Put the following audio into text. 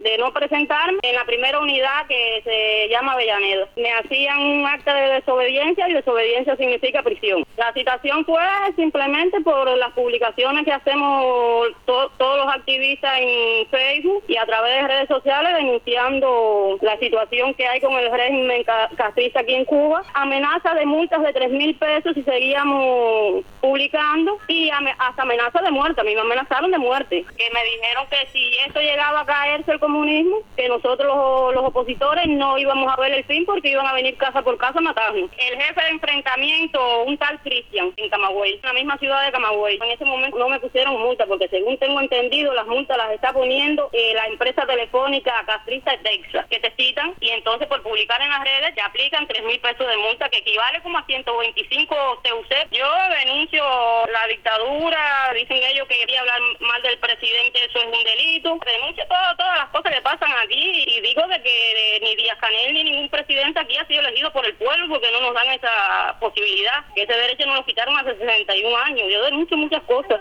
de no presentarme en la primera unidad que se llama Avellaneda. Me hacían un acta de desobediencia y desobediencia significa prisión. La citación fue simplemente por las publicaciones que hacemos todos los activistas en Facebook y a través de redes sociales denunciando la situación que hay con el régimen castrista aquí en Cuba. Amenaza de multas de 3.000 pesos si seguíamos publicando y hasta amenaza de muerte. A mí me amenazaron de muerte. Que me dijeron que si esto llegaba a caerse el comunismo, que nosotros los opositores no íbamos a ver el fin porque iban a venir casa por casa a matarnos. El jefe de enfrentamiento, un tal Cristian, en Camagüey, en la misma ciudad de Camagüey. En ese momento no me pusieron multa porque según tengo entendido, las multas las está poniendo la empresa telefónica castrista de Texas, que te citan y entonces por publicar en las redes te aplican 3.000 pesos de multa, que equivale como a 125 TUC. Yo denuncio la dictadura, dicen ellos que quería hablar mal del presidente, eso es un delito. Denuncio todas las cosas que pasan aquí y digo de que ni Díaz-Canel ni ningún presidente aquí ha sido elegido por el pueblo porque no nos dan esa posibilidad, que ese derecho nos lo quitaron hace 61 años. Yo denuncio muchas cosas.